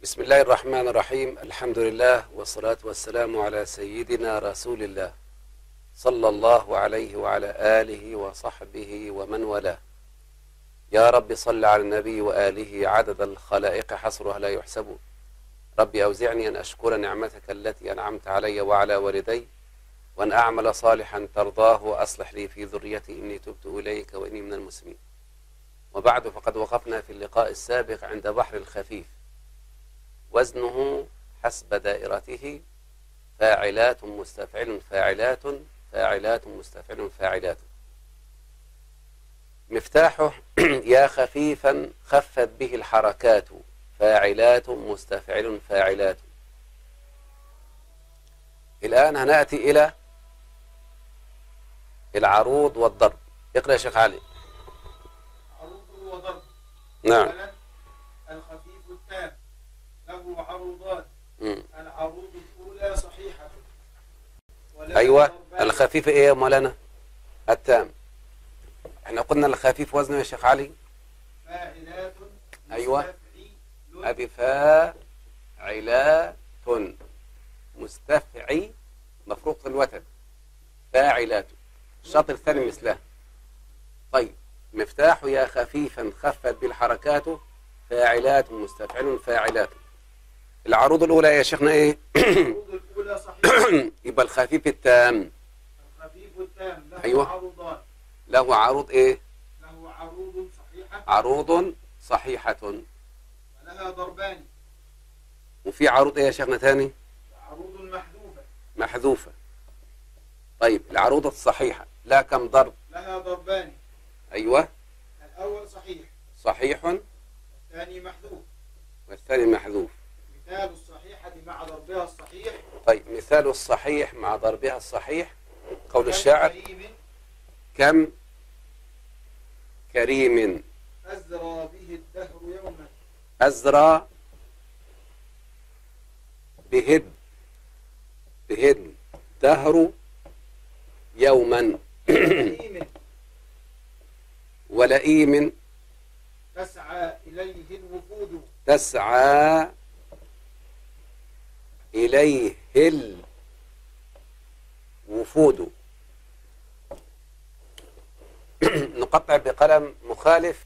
بسم الله الرحمن الرحيم. الحمد لله والصلاة والسلام على سيدنا رسول الله صلى الله عليه وعلى آله وصحبه ومن والاه. يا رب صل على النبي وآله عدد الخلائق حصرها لا يحسب. ربي أوزعني أن أشكر نعمتك التي أنعمت علي وعلى والدي، وأن أعمل صالحا ترضاه، وأصلح لي في ذريتي إني تبت إليك وإني من المسلمين. وبعد، فقد وقفنا في اللقاء السابق عند بحر الخفيف، وزنه حسب دائرته فاعلات مستفعل فاعلات فاعلات مستفعل فاعلات. مفتاحه يا خفيفا خفت به الحركات فاعلات مستفعل فاعلات. الآن هنأتي إلى العروض والضرب. اقرأ يا شيخ علي. عروض وضرب. نعم. الخفيف التام له عروضان. العروض الأولى صحيحة. أيوة، الخفيف إيه يا مولانا؟ التام. احنا قلنا الخفيف وزنه يا شيخ علي فاعلات. أيوة، أبي فاعلات مستفعي مفروق الوتد فاعلات. الشطر الثاني مثله. طيب، مفتاح يا خفيفا خفت بالحركات فاعلات مستفعل فاعلات. العروض الأولى يا شيخنا إيه؟ العروض الأولى صحيحة. يبقى الخفيف التام. الخفيف التام له أيوة. عروضان. له عروض إيه؟ له عروض صحيحة. عروض صحيحة. ولها ضربان. وفي عروض إيه يا شيخنا ثاني؟ عروض محذوفة. محذوفة. طيب، العروض الصحيحة لا كم ضرب؟ لها ضربان. أيوة. الأول صحيح. صحيح. الثاني محذوف. والثاني محذوف. مثال الصحيحة مع ضربها الصحيح. طيب، مثال الصحيح مع ضربها الصحيح قول الشاعر: كم كريم أزرى به الدهر يوما. أزرى به الدهر يوما. ولئيم تسعى إليه الوفود. تسعى إليه الوفود. نقطع بقلم مخالف.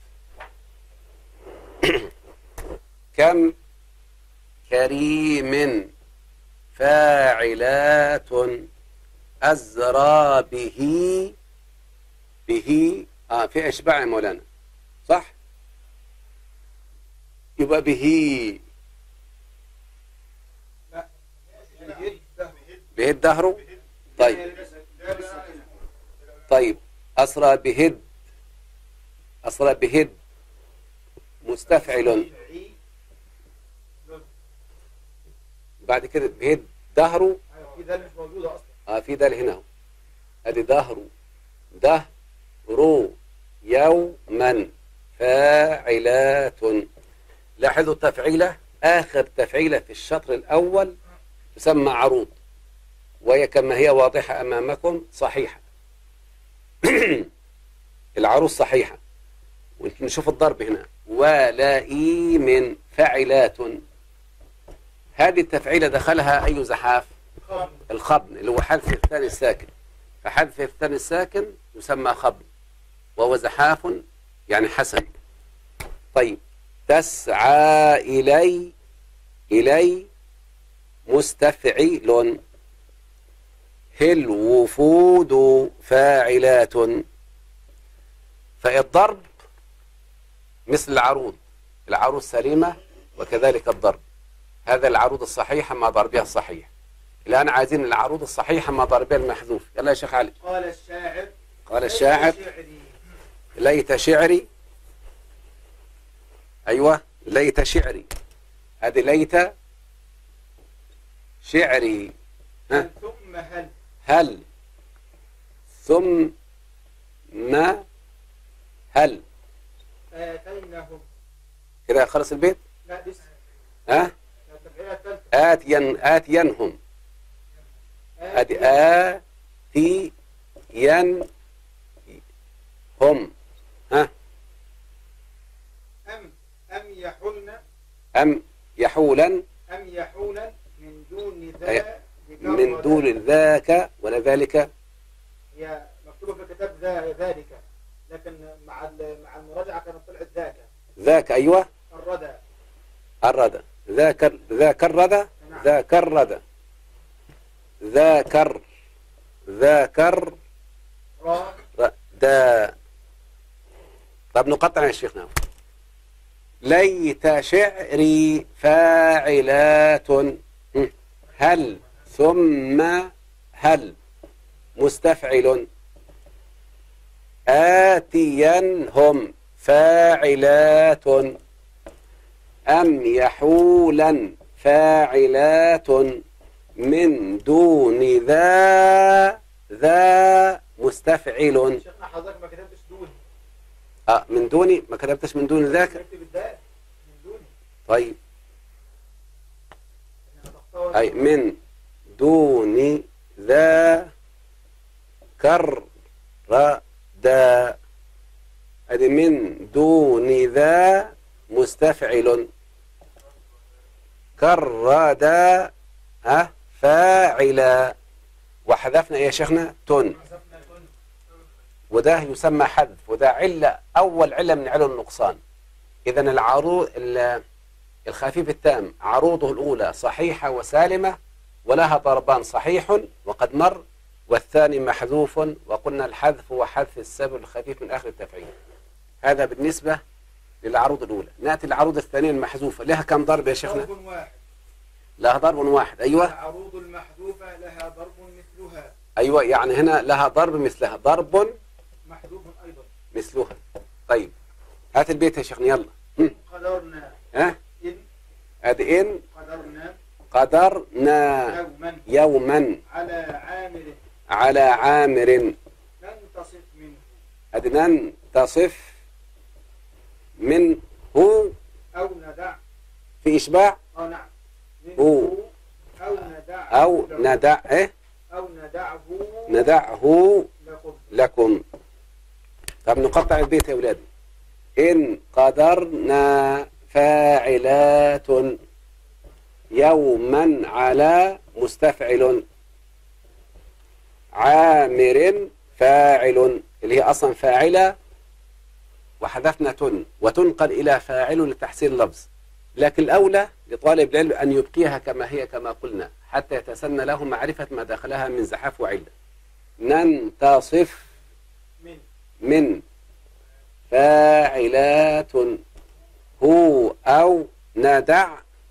كم كريم فاعلات أزرى به في إشباع يا مولانا، صح؟ يبقى به الدهر. طيب، أسرى بهد مستفعل. بعد كده بهد دهر. في ده مش موجودة أصلا. في ده هنا. ادي دهر يوما فاعلات. لاحظوا التفعيلة، آخر تفعيلة في الشطر الأول تسمى عروض، وهي كما هي واضحة أمامكم صحيحة. العروض صحيحة. ونشوف الضرب هنا: ولئيم فاعلات. هذه التفعيلة دخلها أي زحاف؟ الخبن، اللي هو حذف الثاني الساكن. فحذف الثاني الساكن يسمى خبن، وهو زحاف يعني حسن. طيب، تسعى إلي مستفعل الوفود فاعلات. فالضرب مثل العروض سليمة، وكذلك الضرب. هذا العروض الصحيحة مع ضربها الصحيح. الآن عايزين العروض الصحيحة مع ضربها المحذوف. يلا يا شيخ علي. قال الشاعر ليت شعري. أيوة، ليت شعري. هذه ليت شعري. ثم هل ثم هل آتينهم. كده خلص البيت. لا لسه. آتينهم. ادي آتينهم. أم يحلن. أم يحولا أم يحولا من دون ذا أي من دون ذاك ولا ذلك. هي مكتوبة في الكتاب ذلك، لكن مع المراجعة كانت طلعت ذاك أيوة الردى. الردى ذاك الردى نعم. ذاك الردى ذاكر را دا. طب نقطع يا شيخنا. ليت شعري فاعلات هل ثم هل مستفعل آتيا هم فاعلات أم يحولا فاعلات من دون ذا مستفعل. شيخنا حضرتك ما كتبتش دون. من دوني ما كتبتش من دون ذاك. اكتب الدال من دوني. طيب أي من دون ذا كردا. أدي من دون ذا مستفعل كردا فاعلا. وحذفنا يا شيخنا تن، وده يسمى حذف، وده علة أول علة من علل النقصان. إذا العروض الخفيف التام عروضه الأولى صحيحة وسالمة ولها ضربان صحيح وقد مر، والثاني محذوف، وقلنا الحذف وحذف السبب الخفيف من آخر التفعيل. هذا بالنسبة للعروض الأولى. نأتي للعروض الثانية المحذوفة، لها كم ضرب يا شيخنا؟ ضرب واحد. لها ضرب واحد. أيوة العروض المحذوفة لها ضرب مثلها. أيوة يعني هنا لها ضرب مثلها، ضرب محذوف أيضا مثلها. طيب هات البيت يا شيخنا يلا. قدرنا إن قدرنا قدرنا يوما على عامر ننتصف منه. ننتصف منه أو ندع في إشباع نعم هو أو ندعه أو ندعه لكم. طب نقطع البيت يا أولادي. إن قدرنا فاعلات يوما على مستفعل عامر فاعل، اللي هي أصلا فاعلة وحذفنا تن، وتنقل إلى فاعل لتحسين اللفظ، لكن الأولى لطالب العلم أن يبقيها كما هي كما قلنا حتى يتسنى له معرفة ما داخلها من زحف وعلة. ننتصف من فاعلات هو أو ندع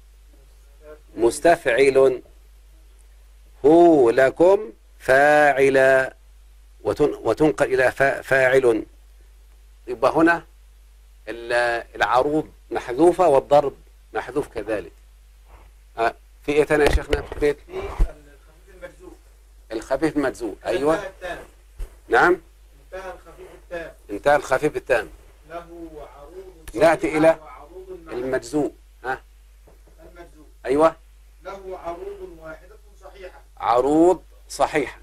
مستفعل هو لكم فاعلا، وتنقل إلى فاعل. يبقى هنا العروض محذوفة والضرب محذوف كذلك. في ايه تاني يا شيخنا في البيت؟ في الخفيف المجزوم. الخفيف المجزوم ايوه نعم. انتهى الخفيف التام له عروض. نأتي إلى المجزوم. المجزوم ايوه له عروض واحدة صحيحة. عروض صحيحة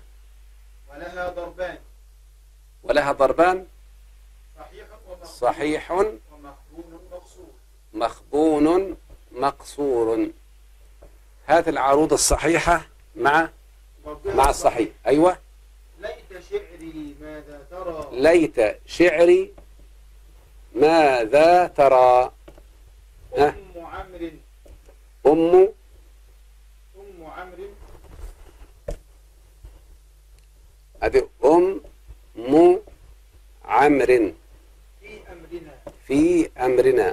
ولها ضربان صحيح ومخبون مقصور. هذه العروض الصحيحة مع الصحيح. أيوة ليت شعري ماذا ترى. ليت شعري ماذا ترى. أم عمرو أم عمرو هذه أم عمرو في أمرنا.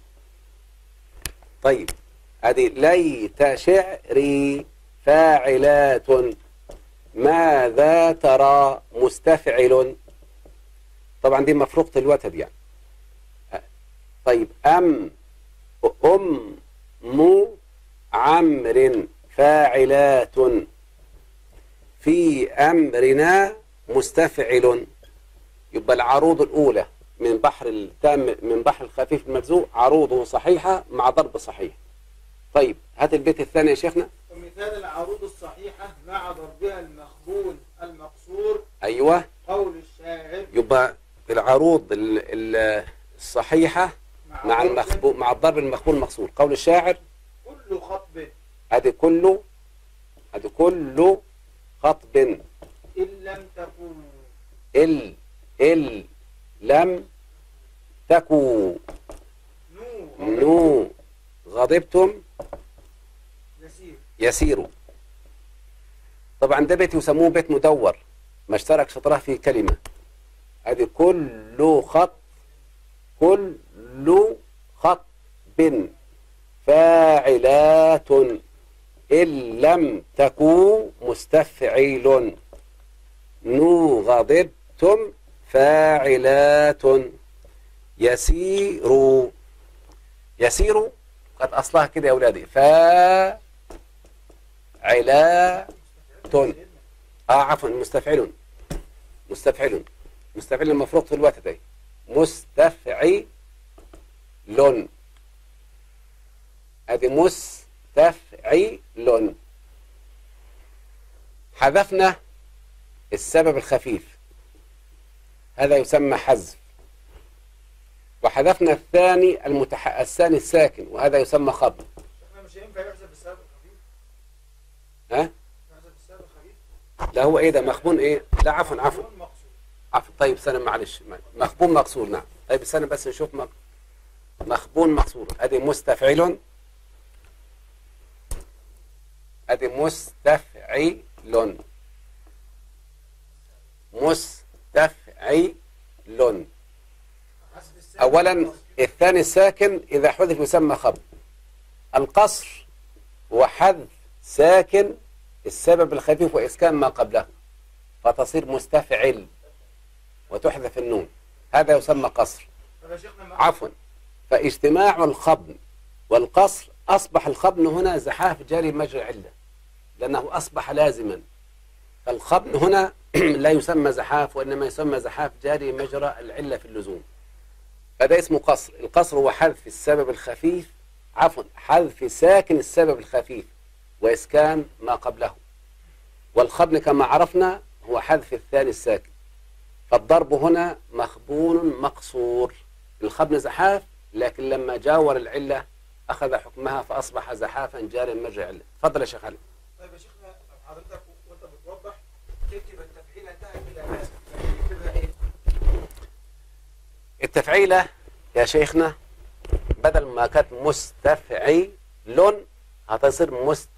طيب هذه ليت شعري فاعلات ماذا ترى مستفعل. طبعا دي مفروقة الوتد يعني. طيب أم عمرو فاعلات في أمرنا مستفعل. يبقى العروض الأولى من بحر التام من بحر الخفيف المجزوم عروضه صحيحة مع ضرب صحيح. طيب هات البيت الثاني يا شيخنا. ومثال العروض الصحيحة مع ضربها المخبول المقصور. أيوة قول الشاعر. يبقى العروض الصحيحة مع الضرب المخبول المقصور. قول الشاعر ادي كل خطب. إن لم تكونوا لم تكوا نو غضبتم يسير. طبعا ده بيت يسموه بيت مدور، ما اشترك شطرها في كلمة. ادي كل خطب فاعلات إن لم تكوا مستفعيل نو غضبتم فاعلات يسير قد أصلها كده يا أولادي فاعلات عفوا مستفعل المفروض في الوقت ده مستفعل. ادي مستفعل. حذفنا السبب الخفيف، هذا يسمى حذف. وحذفنا الثاني الثاني الساكن، وهذا يسمى خفض. مش هينفع يحذف السبب الخفيف؟ ها؟ يحذف السبب الخفيف؟ لا هو ايه ده مخبون ايه؟ لا عفوا طيب سنة معلش مخبون مقصور. نعم طيب سنة بس نشوف مخبون مقصور. ادي مستفعل، ادي مستفعل اولا الثاني الساكن اذا حذف يسمى خبر. القصر هو حذف ساكن السبب الخفيف واسكان ما قبله فتصير مستفعل وتحذف النون، هذا يسمى قصر. عفوا فاجتماع الخبن والقصر أصبح الخبن هنا زحاف جاري مجرى علة لأنه أصبح لازما. فالخبن هنا لا يسمى زحاف وإنما يسمى زحاف جاري مجرى العلة في اللزوم، هذا اسمه قصر. القصر هو حذف السبب الخفيف حذف ساكن السبب الخفيف وإسكان ما قبله. والخبن كما عرفنا هو حذف الثاني الساكن. فالضرب هنا مخبون مقصور. الخبن زحاف لكن لما جاور العلة أخذ حكمها فأصبح زحافا جارا مجرى علة. تفضل يا شيخ علي. طيب يا شيخنا حضرتك وانت بتوضح تكتب التفعيلة انتهت إلى ماذا؟ تكتبها إيه؟ التفعيلة يا شيخنا بدل ما كانت مستفعل هتصير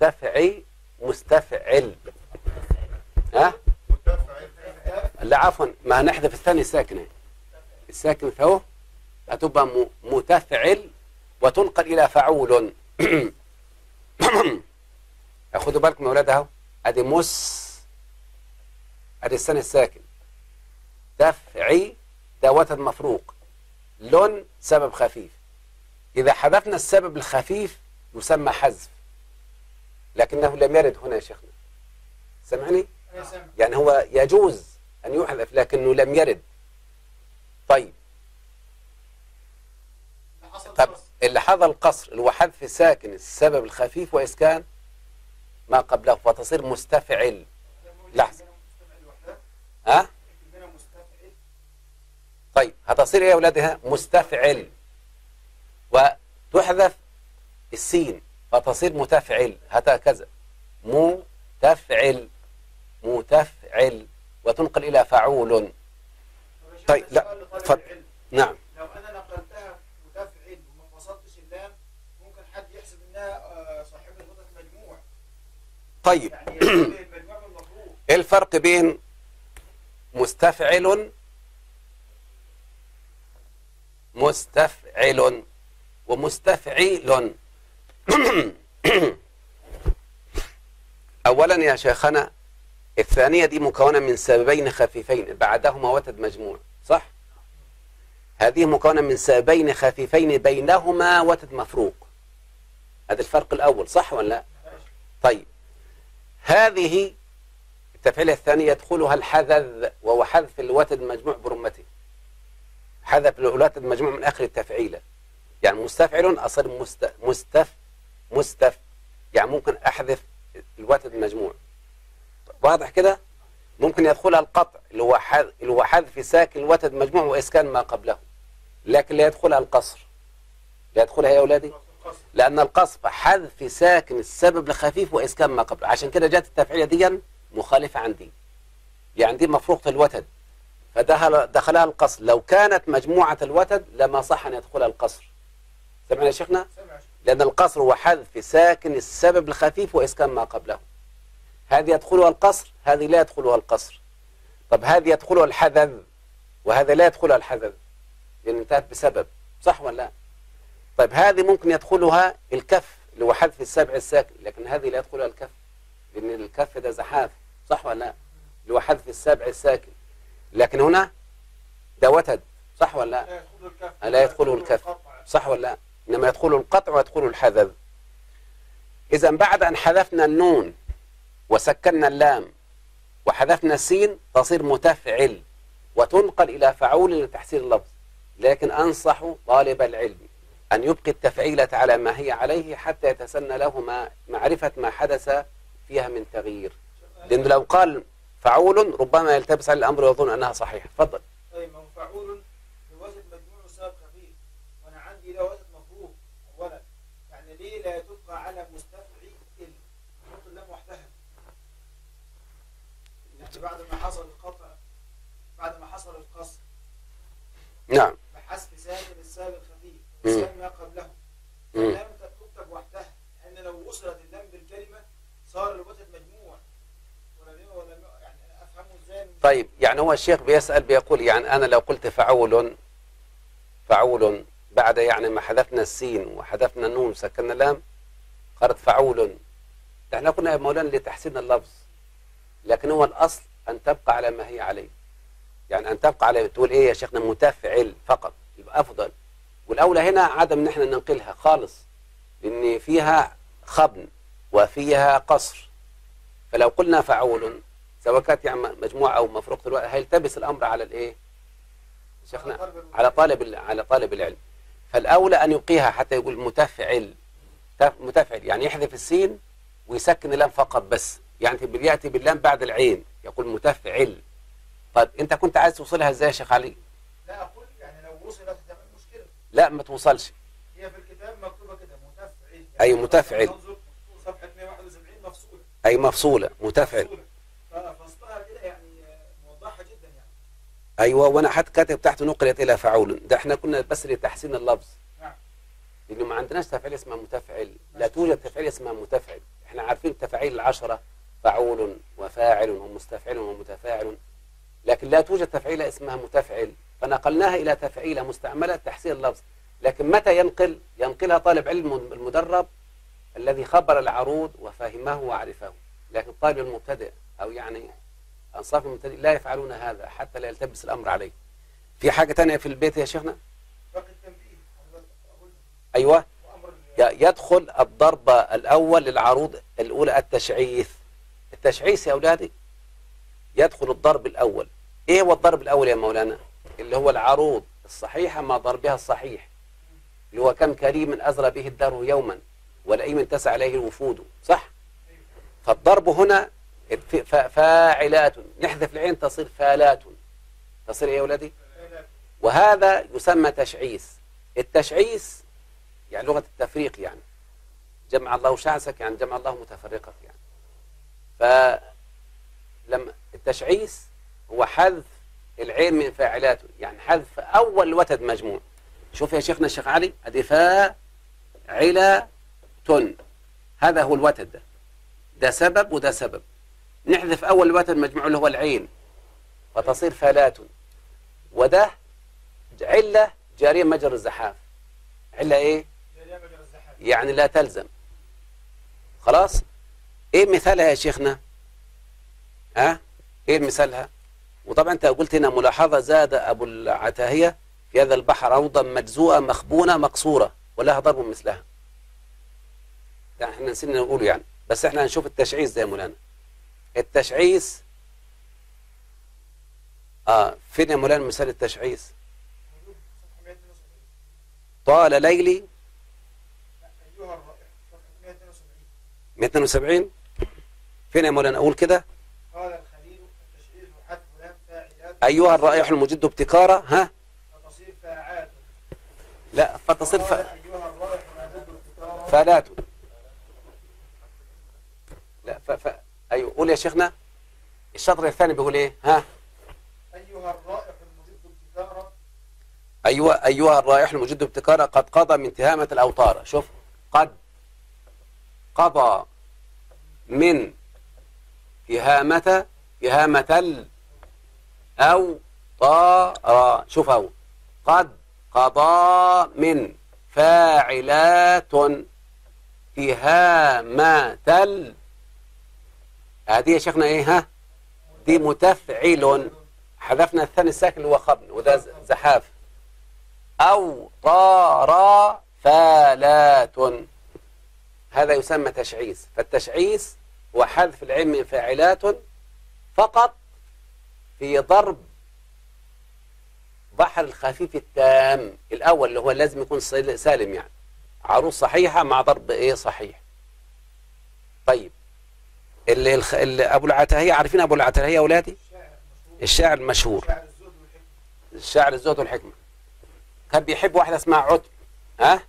مستفعل. ها؟ لا عفوا ما هنحذف الثاني الساكنة، الساكن فهو هتبقى متفعل وتنقل إلى فعول. خدوا بالكم يا أولاد اهو. أدي أدي الثاني الساكن تفعي ده وتد مفروق سبب خفيف. إذا حذفنا السبب الخفيف يسمى حذف لكنه لم يرد هنا يا شيخنا. سمعني؟ يعني هو يجوز أن يحذف لكنه لم يرد. طيب اللي حظى القصر اللي هو حذف ساكن السبب الخفيف وإسكان ما قبله فتصير مستفعل. لحظة ها؟ طيب هتصير ايه يا أولادها؟ مستفعل وتحذف السين فتصير متفعل هكذا متفعل وتنقل إلى فعول. طيب لا نعم لو أنا نقلتها متفعل وما فصلتش اللام ممكن حد يحسب إنها صاحبة غدة مجموع. طيب يعني المجموع بالمفروض. ايه الفرق بين مستفعل ومستفعيل؟ أولا يا شيخنا الثانية دي مكونة من سببين خفيفين بعدهما وتد مجموع صح؟ هذه مكونة من سببين خفيفين بينهما وتد مفروق. هذا الفرق الأول صح ولا لا؟ طيب هذه التفعيلة الثانية يدخلها الحذف وهو حذف الوتد مجموع برمته. حذف الوتد مجموع من آخر التفعيلة. يعني مستفعل أصل مستف يعني ممكن أحذف الوتد مجموع. واضح كده؟ ممكن يدخلها القطع اللي هو حذف ساكن الوتد مجموع وإسكان ما قبله، لكن لا يدخلها القصر. لا يدخلها يا أولادي لأن القصف حذف ساكن السبب الخفيف وإسكان ما قبل، عشان كده جت التفعيلة دي مخالفة عندي. يعني دي مفروقة الوتد فدخلها القصر. لو كانت مجموعة الوتد لما صح أن يدخلها القصر. سمعنا يا شيخنا؟ لأن القصر هو حذف ساكن السبب الخفيف وإسكان ما قبله. هذه يدخلها القصر، هذه لا يدخلها القصر. طب هذه يدخلها الحذف وهذا لا يدخلها الحذف لأن انتهت بسبب، صح ولا لا؟ طيب هذه ممكن يدخلها الكف اللي هو حذف السبع الساكن، لكن هذه لا يدخلها الكف لأن الكف ده زحاف، صح ولا لا؟ اللي هو حذف السبع الساكن. لكن هنا ده وتد، صح ولا لا؟ لا يدخله الكف، صح ولا لا؟ إنما يدخله القطع ويدخله الحذف. إذا بعد أن حذفنا النون وسكننا اللام وحذفنا السين تصير متفعل وتنقل إلى فعول لتحسين اللفظ. لكن أنصح طالب العلم أن يبقي التفعيلة على ما هي عليه حتى يتسنى له معرفة ما حدث فيها من تغيير، لأنه لو قال فعول ربما يلتبس على الأمر ويظن أنها صحيحة. تفضل. طيب ما هو فعول بوزن مجموع وسبب خفيف، وأنا عندي له وزن مفروض أولا، يعني ليه لا تبقى على مستفعل نحط اللام وحدها؟ يعني بعد ما حصل القطع، بعد ما حصل القصر، نعم، بحذف ساكن السبب الخفيف وإسكان ما قبله، اللام تكتب وحدها، لأن لو وصلت اللام بالكلمة صار الوتد مجموع. ولا يعني أنا أفهمه إزاي؟ طيب يعني هو الشيخ بيسأل بيقول يعني أنا لو قلت فعول بعد يعني ما حذفنا السين وحذفنا النون وسكننا اللام قالت فعول، احنا كنا يا مولانا لتحسين اللفظ، لكن هو الأصل أن تبقى على ما هي عليه. يعني أن تبقى على تقول إيه يا شيخنا متفعل فقط يبقى أفضل. والأولى هنا عدم نحن ننقلها خالص لأن فيها خبن وفيها قصر. فلو قلنا فعول سواء كانت يعني مجموعة أو مفروقة الوقت هيلتبس الأمر على الإيه؟ شيخنا على طالب العلم. فالأولى أن يبقيها حتى يقول متفعل يعني يحذف السين ويسكن اللام فقط بس، يعني يأتي باللام بعد العين يقول متفعل. طيب أنت كنت عايز توصلها إزاي يا شيخ علي؟ لا أقول يعني لو وصلت هتعمل مشكلة. لا ما توصلش. هي في الكتاب مكتوبة كده متفعل. يعني أي متفعل. صفحة 171 مفصولة. أي مفصولة متفعل. فصلها كده يعني موضحة جدا يعني. أيوة، وأنا حتى كاتب تحت نقلت إلى فعول، ده إحنا كنا بس لتحسين اللفظ. نعم. لأنه ما عندناش تفعيل اسمها متفعل، لا توجد تفعيل اسمها متفعل. إحنا عارفين التفاعيل العشرة فعول وفاعل ومستفعل ومتفاعل، لكن لا توجد تفعيلة اسمها متفعل، فنقلناها إلى تفعيلة مستعملة تحسين اللفظ. لكن متى ينقلها طالب علم المدرب الذي خبر العروض وفهمه وعرفه. لكن طالب المبتدئ أو يعني أنصاف المبتدئ لا يفعلون هذا حتى لا يلتبس الأمر عليه. في حاجة تانية في البيت يا شيخنا؟ باقي التنبيه. أيوة، يدخل الضرب الأول للعروض الأولى التشعيث. التشعيث يا أولادي يدخل الضرب الأول. إيه هو الضرب الأول يا مولانا؟ اللي هو العروض الصحيحة مع ضربها الصحيح، اللي هو كم كريم أزرى به الدار يوما ولئيم تسع عليه الوفود، صح؟ فالضرب هنا فاعلات، نحذف العين تصير فالات، تصير إيه يا أولادي؟ وهذا يسمى تشعيث. التشعيث يعني لغة التفريق، يعني جمع الله شعثك يعني جمع الله متفرقك يعني. فلما التشعيث هو حذف العين من فاعلاته، يعني حذف أول وتد مجموع. شوف يا شيخنا الشيخ علي، أدي فاعلة، هذا هو الوتد ده سبب وده سبب. نحذف أول وتد مجموع اللي هو العين فتصير فالات، وده علة جارية مجرى الزحاف. علة إيه؟ يعني لا تلزم. خلاص؟ إيه مثالها يا شيخنا؟ إيه مثالها؟ وطبعا أنت قلت هنا ملاحظة: زاد أبو العتاهية في هذا البحر روضا مجزوءة مخبونة مقصورة ولها ضرب مثلها. يعني احنا نسينا نقول يعني، بس احنا هنشوف التشعيث زي مولانا. التشعيث فين يا مولانا مثال التشعيث؟ طال ليلي 172. فين يا مولانا؟ اقول كده: قال الخليل التشعيث حذف لام فاعلات ايها الرائح المجد ابتكارا. فتصير فاعات. لا، فتصير ايها الرائح المجد ابتكارا فالات. لا أيوه قول يا شيخنا. الشطر الثاني بيقول إيه؟ ها؟ أيها الرائح المجد ابتكارا. أيوه أيها الرائح المجد ابتكارا قد قضى من تهامة الأوطار. شوف قد قضى من تهامة الأوطار. شوف أهو قد قضى من فاعلات تهامة هذه يا شيخنا ايه ها؟ دي متفعل، حذفنا الثاني الساكن اللي هو خبن وده زحاف. أوطار فالات، هذا يسمى تشعيث. فالتشعيث هو حذف العين من فاعلات فقط في ضرب بحر الخفيف التام الأول اللي هو لازم يكون سالم، يعني عروض صحيحة مع ضرب إيه صحيح. طيب اللي أبو العتاهية، عارفين أبو العتاهية يا أولادي؟ الشاعر المشهور، الشاعر الزهد والحكمة، كان بيحب واحدة اسمها عتب. ها؟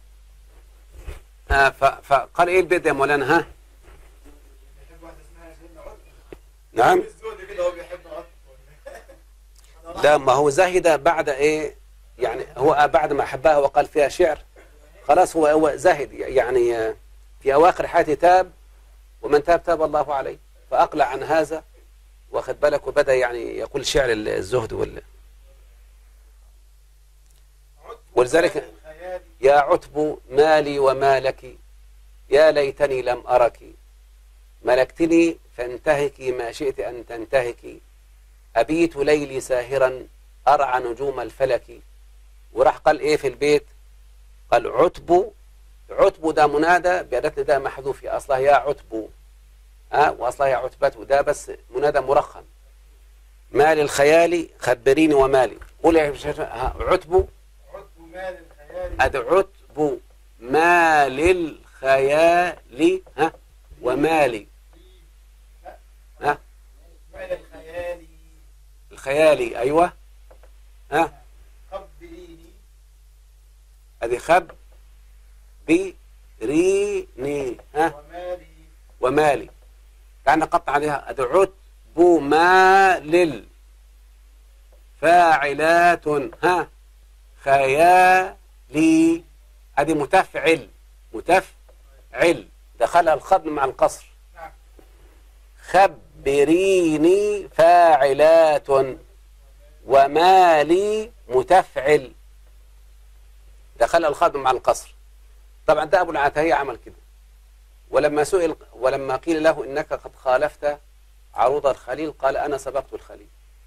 فقال إيه البيت يا مولانا؟ ها؟ بيحب واحدة اسمها سيدنا عتب. نعم. الزهد كده هو بيحب عتب. لا ما هو زاهد بعد ايه يعني، هو بعد ما حبها وقال فيها شعر خلاص هو زاهد يعني. في اواخر حياته تاب، ومن تاب تاب الله عليه، فاقلع عن هذا واخد بالك، وبدا يعني يقول شعر الزهد ولذلك يا عتب مالي ومالك يا ليتني لم أرك ملكتني فانتهكي ما شئت أن تنتهكي أبيت ليلي ساهرا أرعى نجوم الفلك. وراح قال إيه في البيت؟ قال عتب. عتب ده منادى بأداة نداء محذوف، أصلها يا عتب وأصلها يا عتبته، ده بس منادى مرخم. مال الخيال خبريني ومالي. قول يا عتب. عتب مال الخيال. أد عتب مال الخيال ومالي. مال الخيال. الخيالي أيوة. خبريني. أدي خب بريني ومالي. تعال نقطع عليها. أدي عتب مال فاعلات خيالي. أدي متفعل دخلها الخبر مع القصر. خبريني فاعلات ومالي متفعل دخلها الخبر مع القصر. طبعا ده أبو العتاهية عمل كده. ولما قيل له إنك قد خالفت عروض الخليل قال أنا سبقت الخليل.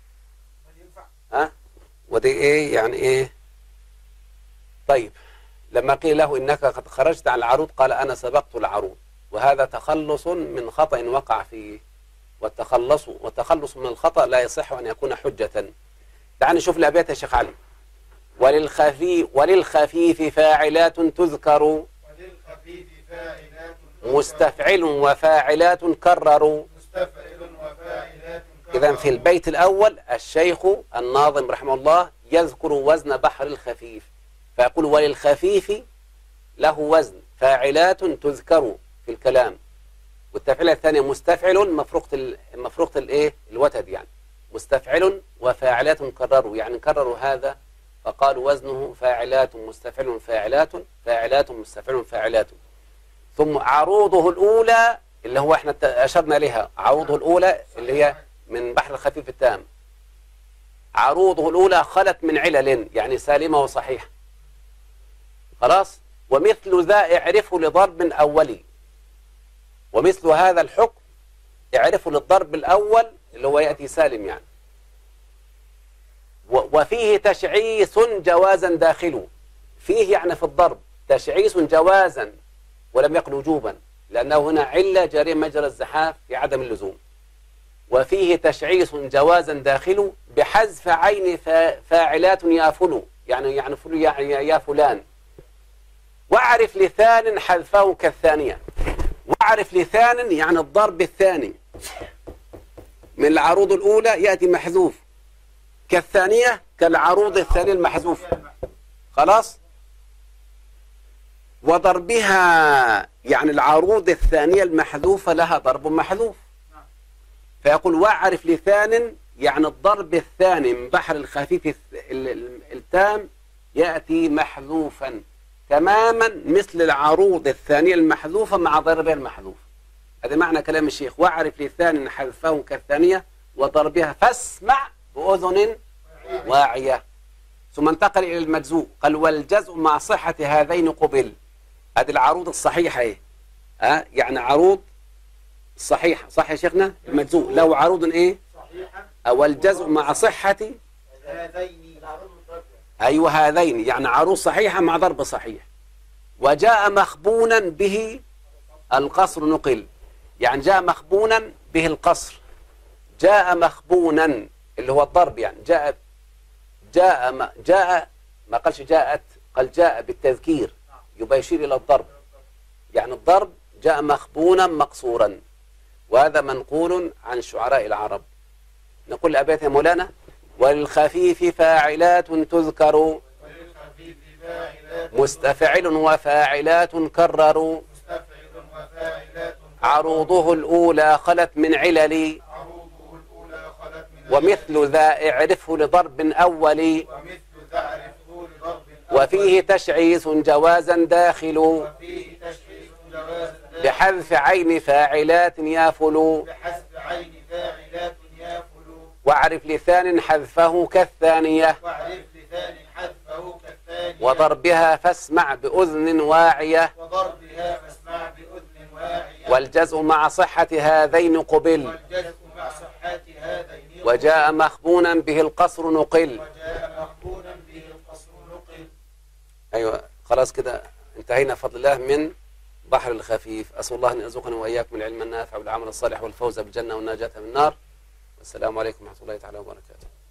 ودي إيه يعني إيه؟ طيب لما قيل له إنك قد خرجت عن العروض قال أنا سبقت العروض، وهذا تخلص من خطأ وقع فيه، والتخلص من الخطأ لا يصح أن يكون حجة. تعال نشوف الأبيات يا شيخ علي. وللخفيف فاعلات تذكر مستفعل وفاعلات كرروا. إذن في البيت الأول الشيخ الناظم رحمه الله يذكر وزن بحر الخفيف، فيقول وللخفيف له وزن فاعلات تذكر في الكلام. والتفعيلة الثانية مستفعل مفروقة الايه الوتد، يعني مستفعل وفاعلات كرروا، يعني كرروا هذا فقالوا وزنه فاعلات مستفعل فاعلات مستفعل فاعلات. ثم عروضه الأولى اللي هو احنا أشرنا لها، عروضه الأولى اللي هي من بحر الخفيف التام، عروضه الأولى خلت من علل يعني سالمة وصحيحة. خلاص. ومثل ذا اعرفه لضرب أولي، ومثل هذا الحكم اعرفه للضرب الأول اللي هو يأتي سالم يعني. وفيه تشعيث جوازا داخله، فيه يعني في الضرب تشعيث جوازا ولم يقل وجوبا، لأنه هنا علة جارية مجرى الزحاف في عدم اللزوم. وفيه تشعيث جوازا داخله بحذف عين فاعلات يافلو، يعني فلو يا فلان. واعرف لثان حذفه كالثانية. واعرف لثان يعني الضرب الثاني من العروض الأولى يأتي محذوف، كالثانية كالعروض الثاني المحذوف. خلاص. وضربها يعني العروض الثانية المحذوفة لها ضرب محذوف. فيقول واعرف لثان يعني الضرب الثاني من بحر الخفيف التام يأتي محذوفا تماما مثل العروض الثانية المحذوفة مع ضربها المحذوف. هذا معنى كلام الشيخ. واعرف لثان حذفه كالثانية وضربها فاسمع بأذن واعية. ثم انتقل إلى المجزوء قال والجزء مع صحة هذين قبل. هذه العروض الصحيحة ايه؟ يعني عروض صحيحة. صح يا شيخنا؟ المجزوء له عروض ايه؟ صحيحة. والجزء مع صحة هذين. أيوة هذين يعني عروض صحيحة مع ضرب صحيح. وجاء مخبونا به القصر نقل. يعني جاء مخبونا به القصر. جاء مخبونا اللي هو الضرب يعني جاء ما قالش جاءت، قال جاء بالتذكير يبقى يشير إلى الضرب. يعني الضرب جاء مخبونا مقصورا. وهذا منقول عن شعراء العرب. نقول الأبيات يا مولانا والخفيف فاعلات تذكر مستفعل وفاعلات كرروا عروضه الأولى خلت من علل ومثل ذا اعرفه لضرب أولي وفيه تشعيث جوازا داخل بحذف عين فاعلات يافل واعرف لثان حذفه كالثانية وضربها فاسمع بأذن واعية والجزء مع صحة هذين قبل وجاء مخبونا به القصر نقل. أيوة خلاص كده انتهينا بفضل الله من بحر الخفيف. أسأل الله أن يرزقنا وإياكم العلم النافع والعمل الصالح والفوز بالجنة والنجاة من النار. والسلام عليكم ورحمة الله تعالى وبركاته.